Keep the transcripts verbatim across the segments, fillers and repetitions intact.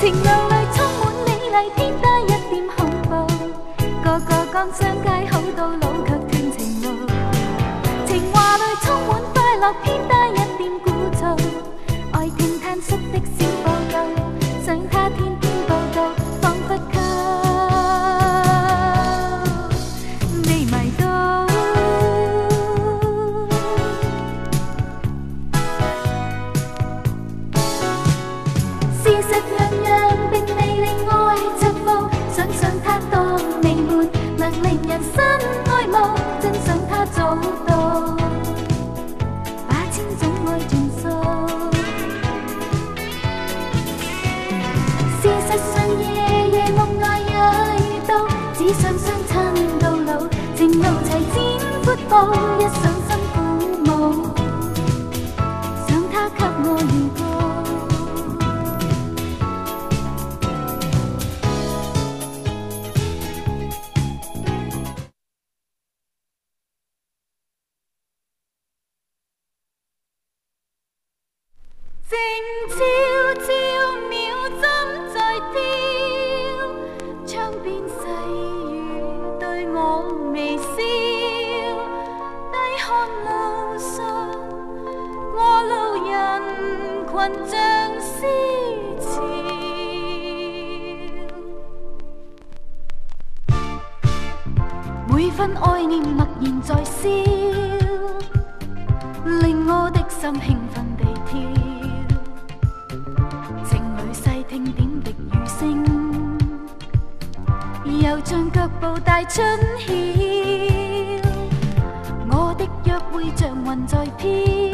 情路里充满美丽，偏带一点恐怖。个个讲商街好到老，却斷情路。情话里充滿快樂，偏帶一點鼓噪。愛聽攤叔的小報告，想他天天報道，彷彿給你迷到。事實樣樣並未令愛着步，想想他當你沒能令人生愛慕，真想他早到。事實上夜夜夢內也遇到，只想相親到老，情路齊展闊步，一上心鼓舞，想他給我預告。靜悄悄秒針在跳，窗邊細雨對我微笑，低看路上過路人群像思潮，每分愛念默然在燒，令我的心興奮地跳。聽點滴雨聲，又像腳步大春曉。我的約會像雲在飄，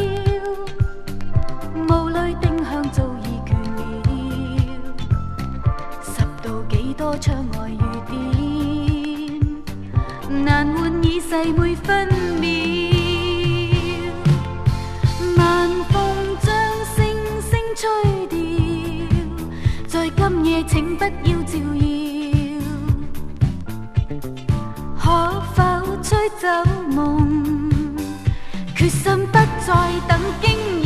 霧裏定向早已倦了。十道幾多窗外雨點，難換已逝每分秒。晚風將星星吹掉，今夜請不要照耀，可否吹走夢？決心不再等驚